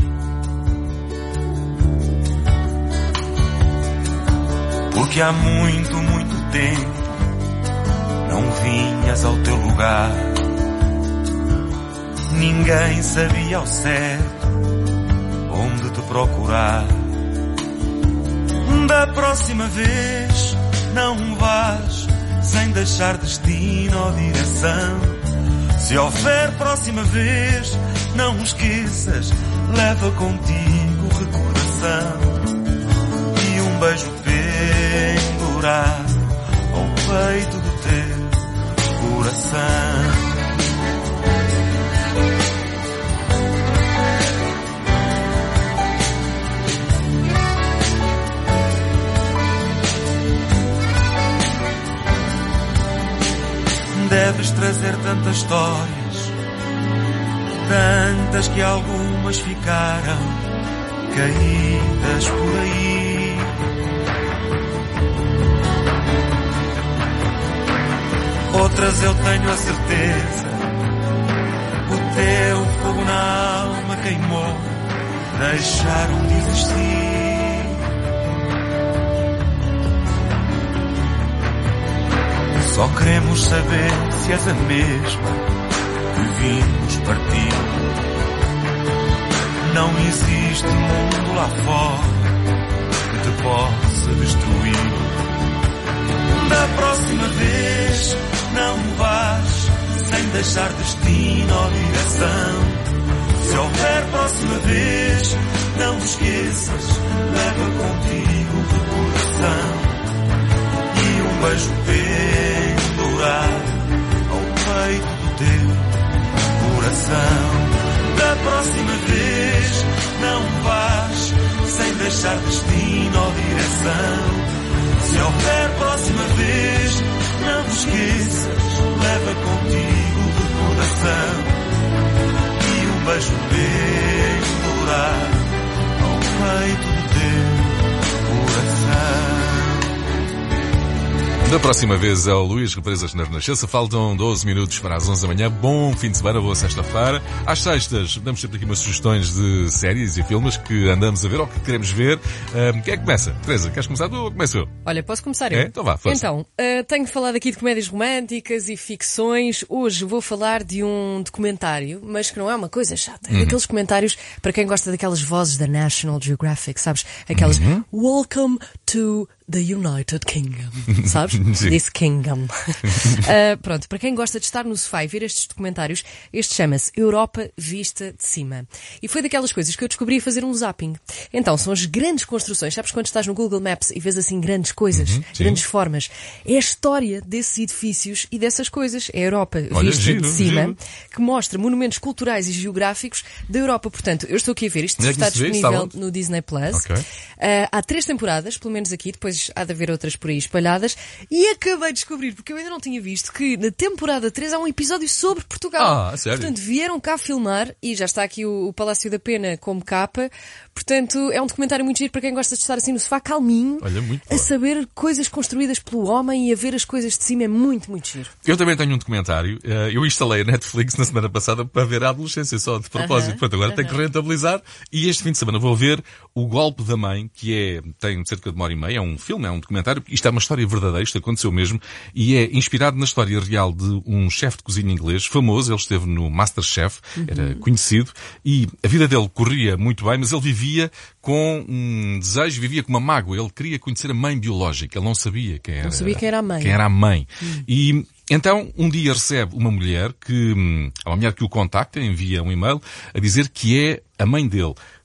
Porque há muito, muito tempo não vinhas ao teu lugar. Ninguém sabia ao certo onde te procurar. Da próxima vez não vás sem deixar destino ou direção. Se houver próxima vez, não esqueças, leva contigo recordação e um beijo pendurado ao peito do teu coração. Deves trazer tantas histórias, tantas que algumas ficaram caídas por aí. Outras eu tenho a certeza, o teu fogo na alma queimou, deixaram de existir. Só queremos saber se és a mesma que vimos partir. Não existe mundo lá fora que te possa destruir. Da próxima vez não vás sem deixar destino ou direção. Se houver próxima vez, não esqueças, leva contigo o coração e um beijo pendurado ao peito do teu coração. Da próxima vez não vás sem deixar destino ou direção. Se houver próxima vez, não esqueças, leva contigo o coração e um beijo pendurado ao peito do teu coração. Da próxima vez é o Luís Represas na Renascença. Faltam doze minutos para as onze da manhã. Bom fim de semana, boa sexta-feira. Às sextas, damos sempre aqui umas sugestões de séries e filmes que andamos a ver ou que queremos ver. Uh, quem é que começa? Teresa, queres começar tu ou começo eu? Olha, posso começar eu? É? Então vá, força. Então, uh, tenho falado aqui de comédias românticas e ficções. Hoje vou falar de um documentário, mas que não é uma coisa chata. Uhum. Daqueles comentários para quem gosta daquelas vozes da National Geographic, sabes? Aquelas Uhum. Welcome to the United Kingdom, sabes? Sim. This Kingdom. uh, pronto, para quem gosta de estar no sofá e ver estes documentários, este chama-se Europa Vista de Cima. E foi daquelas coisas que eu descobri a fazer um zapping. Então, são as grandes construções. Sabes quando estás no Google Maps e vês assim grandes coisas, Uhum, sim. grandes formas? É a história desses edifícios e dessas coisas. É a Europa Olha, Vista giro, de Cima, giro. que mostra monumentos culturais e geográficos da Europa. Portanto, eu estou aqui a ver. Isto Onde é que está isso se vê? disponível Está onde? no Disney Plus. Ok. Uh, há três temporadas, pelo menos aqui, depois há de haver outras por aí espalhadas, e acabei de descobrir, porque eu ainda não tinha visto, que na temporada três há um episódio sobre Portugal. Ah, sério? Portanto, vieram cá filmar, e já está aqui o, o Palácio da Pena como capa. Portanto, é um documentário muito giro para quem gosta de estar assim no sofá calminho, Olha, muito a saber coisas construídas pelo homem e a ver as coisas de cima. É muito, muito giro. Eu também tenho um documentário. Uh, Eu instalei a Netflix na semana passada para ver a adolescência, só de propósito. Aham, Portanto, agora tenho que aham. rentabilizar. E este fim de semana vou ver O Golpe da Mãe, que é, tem cerca de uma hora e meia. É um filme, é um documentário. Isto é uma história verdadeira, isto aconteceu mesmo. E é inspirado na história real de um chefe de cozinha inglês famoso. Ele esteve no MasterChef, era conhecido. E a vida dele corria muito bem, mas ele vivia com um desejo, vivia com uma mágoa. Ele queria conhecer a mãe biológica. Ele não sabia quem era, Não sabia quem era a mãe. Quem era a mãe. Hum. E então, um dia recebe uma mulher que, hum, uma mulher que o contacta, envia um e-mail a dizer que é a mãe dele.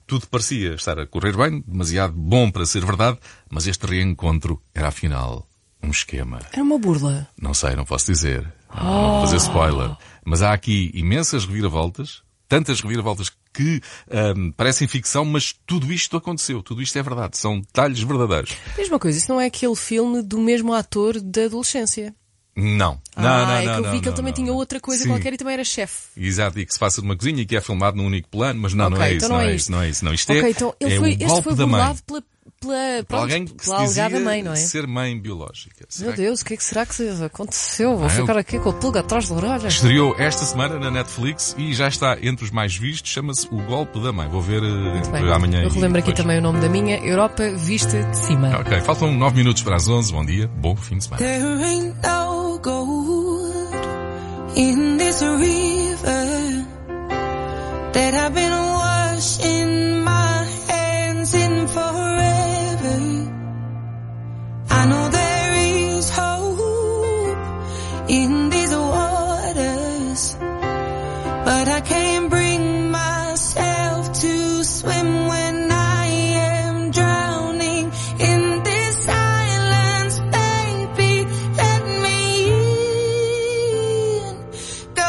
Tudo parecia estar a correr bem, demasiado bom para ser verdade, mas este reencontro era afinal um esquema. Era uma burla. Não sei, não posso dizer. Não, não vou fazer spoiler. Mas há aqui imensas reviravoltas, tantas reviravoltas que hum, parecem ficção, mas tudo isto aconteceu, tudo isto é verdade, são detalhes verdadeiros. Mesma coisa, isso não é aquele filme do mesmo ator da adolescência? Não. Não, ah, não, é não, que eu vi não, que ele não, também não, tinha não. outra coisa Sim. qualquer e também era chefe. Exato, e que se passa numa cozinha e que é filmado num único plano, mas não, Ok, não é então isso, não não é é isto. isso, não é isso, não. Isto Ok, é, então ele é foi, o este golpe foi da mãe. burlado pela, pela, pronto, Alguém que se pela alegada dizia mãe, não é? ser mãe biológica. Será Meu Deus, o que é que será que aconteceu? Vou Ah, ficar eu- aqui com a pulga atrás da orelha. Estreou esta semana na Netflix e já está entre os mais vistos, chama-se O Golpe da Mãe. Vou ver uh, entre Bem, amanhã eu e relembro aqui depois. também o nome da minha, Europa Vista de Cima. Ok, faltam nove minutos para as onze. Bom dia, bom fim de semana. There ain't no gold in this river that I've been washing my hands in forever. I know there is hope in these waters, but I can't bring myself to swim when I am drowning in this silence, baby. Let me in. Go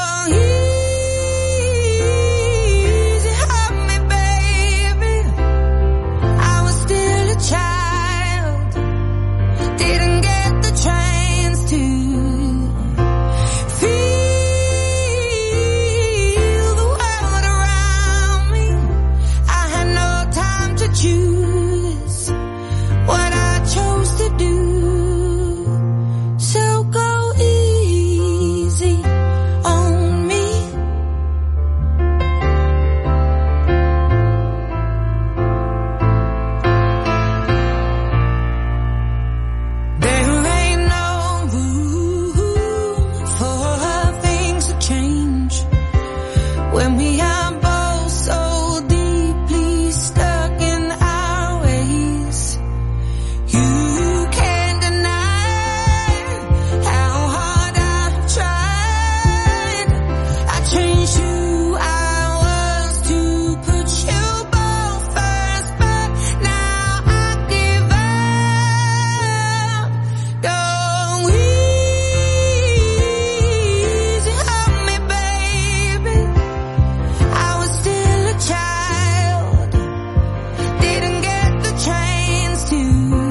easy on me, baby. I was still a child, didn't get the chance to feel the world around me. I had no time to choose what I chose to do. So go easy on me. There ain't no room for things to change when we are both so deeply stuck in our ways. You can't deny how hard I've tried. I changed who I was to put you both first, but now I give up. Go easy on me, baby. I was still a child, didn't get the chance to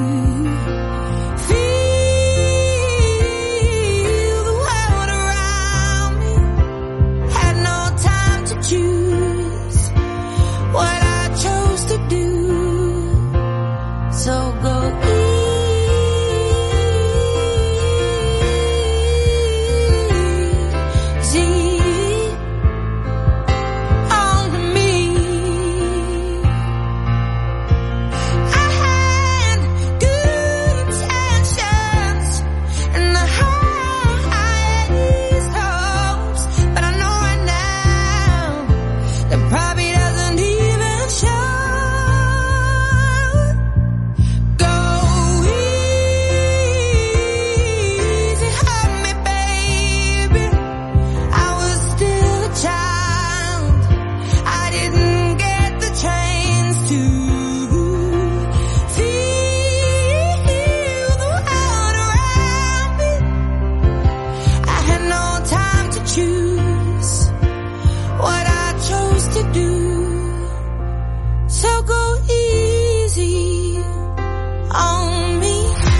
feel the world around me. Had no time to choose what I chose to do. So go easy on me. I had good intentions and the highest hopes, but I know right now that probably doesn't even show. Go easy on me, baby. I was still a child, I didn't get the chance to feel the world around me. I had no time to choose what I chose to do. So go easy on me.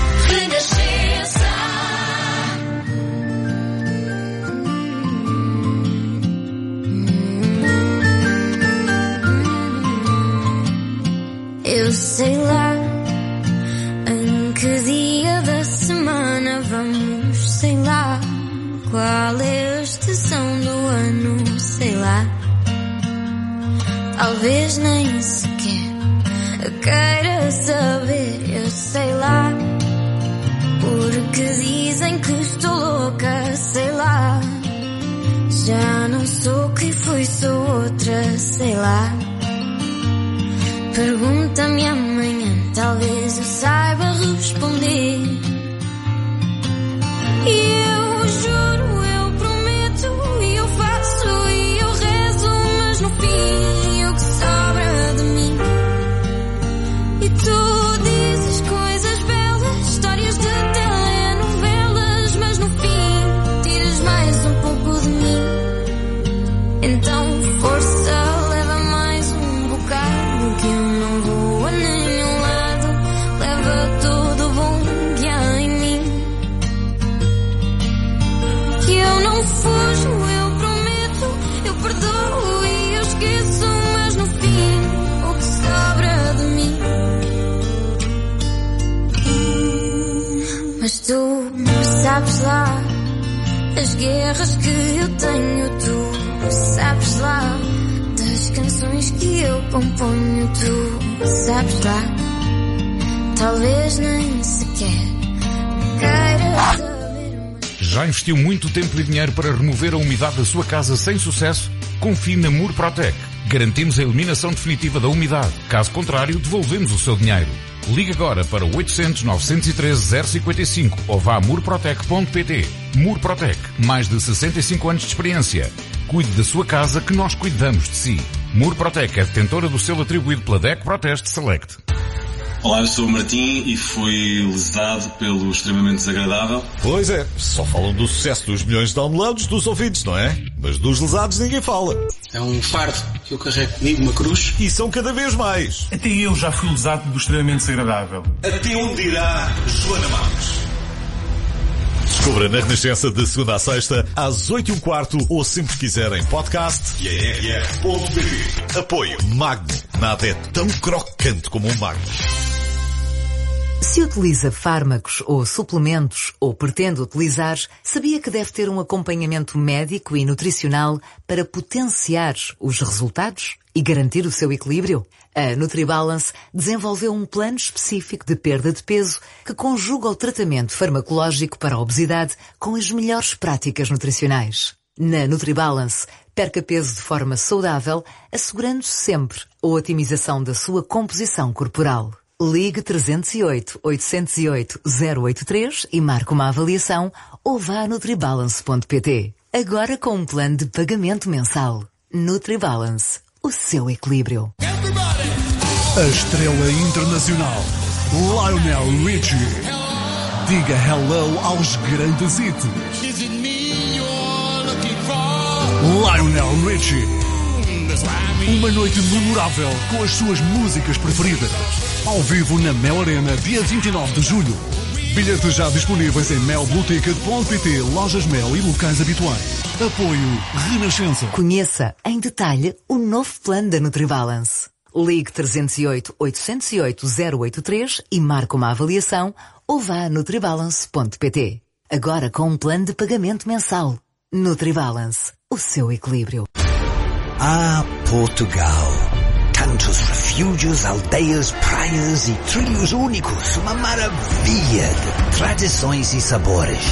Eu sei lá em que dia da semana vamos, sei lá qual é a estação do ano, sei lá. Talvez nem sequer queira saber, eu sei lá. Porque dizem que estou louca, sei lá. Já não sou quem fui, sou outra, sei lá. Pergunta-me amanhã, talvez eu saiba responder. E eu juro, eu prometo, e eu faço, e eu rezo, mas no fim o que sobra Então força, leva mais um bocado, que eu não vou a nenhum lado. Leva todo o bom que há em mim, que eu não fujo, eu prometo, eu perdoo e eu esqueço, mas no fim o que sobra de mim. Mas tu sabes lá as guerras que eu tenho, tu sabes lá das canções que eu componho, tu sabes lá, talvez nem sequer queiras saber. Já investiu muito tempo e dinheiro para remover a umidade da sua casa sem sucesso? Confie na Murprotec. Garantimos a eliminação definitiva da umidade. Caso contrário, devolvemos o seu dinheiro. Ligue agora para oitocentos, novecentos e treze, zero cinquenta e cinco ou vá a murprotec ponto pt. Murprotec, mais de sessenta e cinco anos de experiência. Cuide da sua casa que nós cuidamos de si. Murprotec é detentora do selo atribuído pela D E C Proteste Select. Olá, eu sou o Martim e fui lesado pelo extremamente desagradável. Pois é, só falam do sucesso dos milhões de downloads dos ouvintes, não é? Mas dos lesados ninguém fala. É um fardo que eu carrego comigo, uma cruz. E são cada vez mais. Até eu já fui lesado do extremamente desagradável. Até onde irá Joana Marques? Descubra na Renascença de segunda a sexta, às oito e um quarto, ou sempre que quiser em podcast e a r r ponto p t. Apoio Magno. Nada é tão crocante como um Magno. Se utiliza fármacos ou suplementos, ou pretende utilizar, sabia que deve ter um acompanhamento médico e nutricional para potenciar os resultados e garantir o seu equilíbrio? A NutriBalance desenvolveu um plano específico de perda de peso que conjuga o tratamento farmacológico para a obesidade com as melhores práticas nutricionais. Na NutriBalance, perca peso de forma saudável, assegurando sempre a otimização da sua composição corporal. Ligue trezentos e oito, oitocentos e oito, zero oito três e marque uma avaliação ou vá a nutribalance ponto pt. Agora com um plano de pagamento mensal. NutriBalance, o seu equilíbrio. A estrela internacional, Lionel Richie. Diga hello aos grandes hits. Lionel Richie. Uma noite memorável com as suas músicas preferidas. Ao vivo na Mel Arena, dia vinte e nove de julho. Bilhetes já disponíveis em mel blue ticket ponto pt, lojas Mel e locais habituais. Apoio Renascença. Conheça em detalhe o novo plano da NutriBalance. Ligue trezentos e oito, oitocentos e oito, zero oito três e marque uma avaliação ou vá a nutribalance ponto pt. Agora com um plano de pagamento mensal. NutriBalance, o seu equilíbrio. Ah, Portugal. Tantos refúgios, aldeias, praias e trilhos únicos. Uma maravilha de tradições e sabores.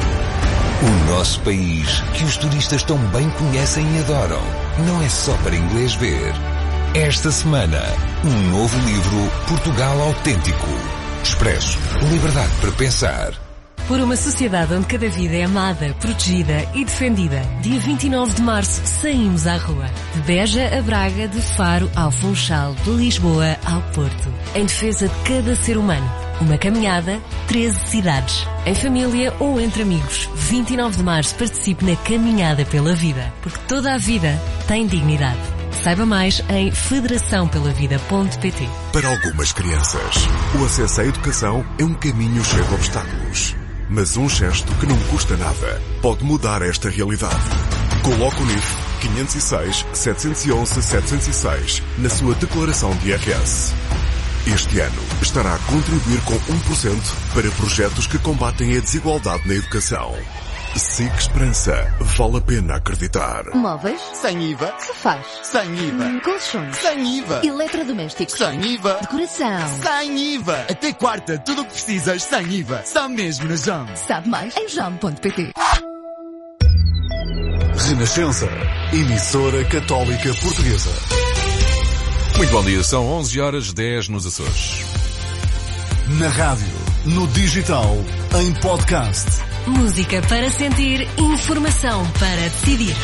O nosso país, que os turistas tão bem conhecem e adoram, não é só para inglês ver. Esta semana, um novo livro, Portugal Autêntico. Expresso, liberdade para pensar. Por uma sociedade onde cada vida é amada, protegida e defendida. Dia vinte e nove de março, saímos à rua. De Beja a Braga, de Faro ao Funchal, de Lisboa ao Porto. Em defesa de cada ser humano. Uma caminhada, treze cidades. Em família ou entre amigos. vinte e nove de março, participe na Caminhada pela Vida. Porque toda a vida tem dignidade. Saiba mais em federação pela vida ponto pt. Para algumas crianças, o acesso à educação é um caminho cheio de obstáculos. Mas um gesto que não custa nada pode mudar esta realidade. Coloque o N I F quinhentos e seis, setecentos e onze, setecentos e seis na sua declaração de I R S. Este ano estará a contribuir com um por cento para projetos que combatem a desigualdade na educação. S I C Esperança. Vale a pena acreditar. Móveis? Sem I V A. Sofás? Sem I V A. Colchões? Sem I V A. Eletrodomésticos? Sem I V A. Decoração? Sem I V A. Até quarta, tudo o que precisas sem I V A. Só mesmo na Jam. Sabe mais em jam ponto pt. Renascença. Emissora Católica Portuguesa. Muito bom dia, são onze horas dez nos Açores. Na rádio, no digital, em podcast. Música para sentir, informação para decidir.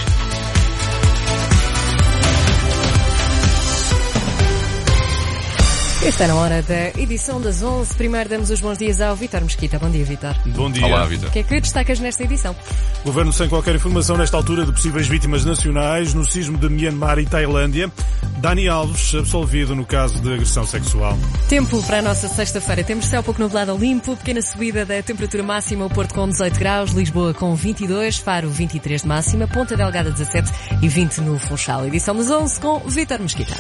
Este Está na hora da edição das onze. Primeiro damos os bons dias ao Vítor Mesquita. Bom dia, Vítor. Bom dia. Olá, Vítor. O que é que destacas nesta edição? Governo sem qualquer informação nesta altura de possíveis vítimas nacionais no sismo de Myanmar e Tailândia. Dani Alves, absolvido no caso de agressão sexual. Tempo para a nossa sexta-feira. Temos céu pouco nublado ao limpo, pequena subida da temperatura máxima, o Porto com dezoito graus, Lisboa com vinte e dois, Faro vinte e três de máxima, Ponta Delgada dezassete e vinte no Funchal. Edição das onze com Vítor Mesquita.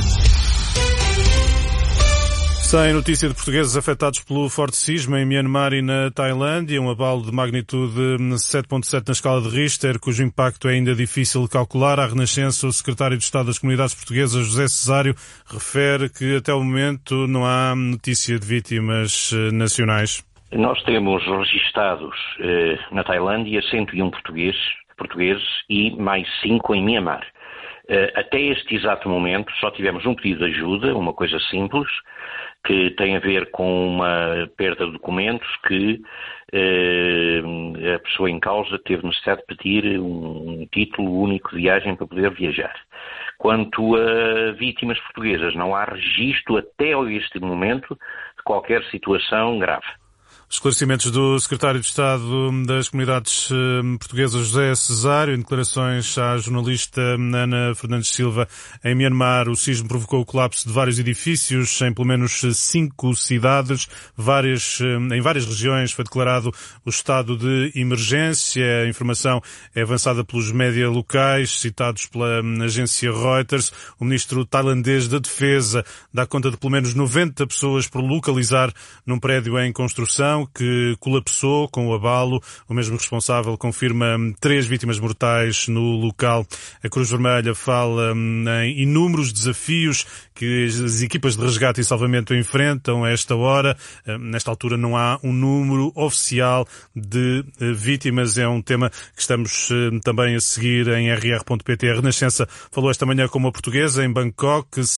Sem notícia de portugueses afetados pelo forte sismo em Myanmar e na Tailândia, um abalo de magnitude sete ponto sete na escala de Richter, cujo impacto é ainda difícil de calcular. À Renascença, o secretário de Estado das Comunidades Portuguesas, José Cesário, refere que até o momento não há notícia de vítimas nacionais. Nós temos registados eh, na Tailândia cento e um portugueses, portugueses e mais cinco em Myanmar. Eh, até este exato momento só tivemos um pedido de ajuda, uma coisa simples, que tem a ver com uma perda de documentos que eh, a pessoa em causa teve necessidade de pedir um título único de viagem para poder viajar. Quanto a vítimas portuguesas, não há registro até este momento de qualquer situação grave. Esclarecimentos do secretário de Estado das Comunidades Portuguesas, José Cesário, em declarações à jornalista Ana Fernandes Silva. Em Myanmar, o sismo provocou o colapso de vários edifícios em pelo menos cinco cidades. Várias, em várias regiões foi declarado o estado de emergência. A informação é avançada pelos média locais, citados pela agência Reuters. O ministro tailandês da Defesa dá conta de pelo menos noventa pessoas por localizar num prédio em construção que colapsou com o abalo. O mesmo responsável confirma três vítimas mortais no local. A Cruz Vermelha fala em inúmeros desafios que as equipas de resgate e salvamento enfrentam a esta hora. Nesta altura não há um número oficial de vítimas. É um tema que estamos também a seguir em r r ponto p t. A Renascença falou esta manhã com uma portuguesa em Bangkok.